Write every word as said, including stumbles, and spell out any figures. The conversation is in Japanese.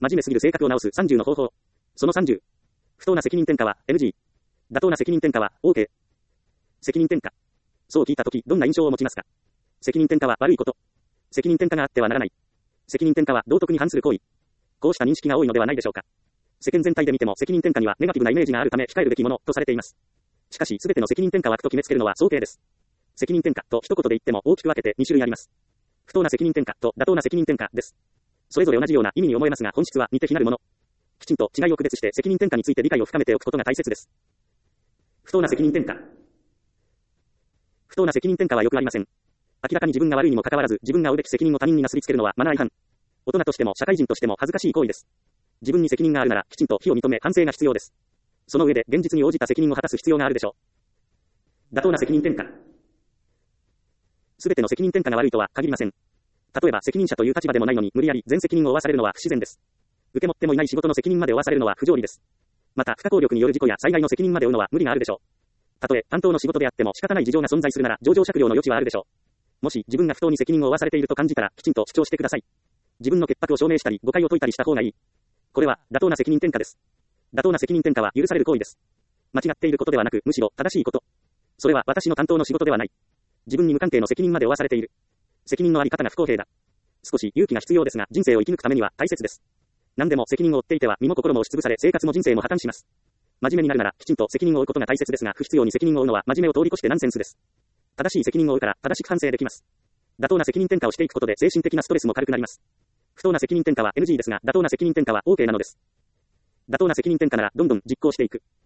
真面目すぎる性格を直すさんじゅうの方法。そのさんじゅう。不当な責任転嫁は エヌジー。妥当な責任転嫁は オーケー。責任転嫁。そう聞いたとき、どんな印象を持ちますか？責任転嫁は悪いこと。責任転嫁があってはならない。責任転嫁は道徳に反する行為。こうした認識が多いのではないでしょうか。世間全体で見ても責任転嫁にはネガティブなイメージがあるため控えるべきものとされています。しかし、すべての責任転嫁枠と決めつけるのは早計です。責任転嫁と一言で言っても大きく分けてに種類あります。不当な責任転嫁と妥当な責任転嫁です。それぞれ同じような意味に思えますが本質は似て非なるもの。きちんと違いを区別して責任転嫁について理解を深めておくことが大切です。不当な責任転嫁。不当な責任転嫁はよくありません。明らかに自分が悪いにもかかわらず自分が負うべき責任を他人になすりつけるのはマナー違反。大人としても社会人としても恥ずかしい行為です。自分に責任があるならきちんと非を認め反省が必要です。その上で現実に応じた責任を果たす必要があるでしょう。妥当な責任転嫁。すべての責任転嫁が悪いとは限りません。例えば責任者という立場でもないのに無理やり全責任を負わされるのは不自然です。受け持ってもいない仕事の責任まで負わされるのは不条理です。また不可抗力による事故や災害の責任まで負うのは無理があるでしょう。たとえ担当の仕事であっても仕方ない事情が存在するなら情状酌量の余地はあるでしょう。もし自分が不当に責任を負わされていると感じたらきちんと主張してください。自分の潔白を証明したり誤解を解いたりした方がいい。これは妥当な責任転嫁です。妥当な責任転嫁は許される行為です。間違っていることではなくむしろ正しいこと。それは私の担当の仕事ではない。自分に無関係の責任まで負わされている。責任のあり方が不公平だ。少し勇気が必要ですが人生を生き抜くためには大切です。何でも責任を負っていては身も心も押しつぶされ生活も人生も破綻します。真面目になるならきちんと責任を負うことが大切ですが不必要に責任を負うのは真面目を通り越してナンセンスです。正しい責任を負うから正しく反省できます。妥当な責任転嫁をしていくことで精神的なストレスも軽くなります。不当な責任転嫁は エヌジー ですが妥当な責任転嫁は オーケー なのです。妥当な責任転嫁ならどんどん実行していく。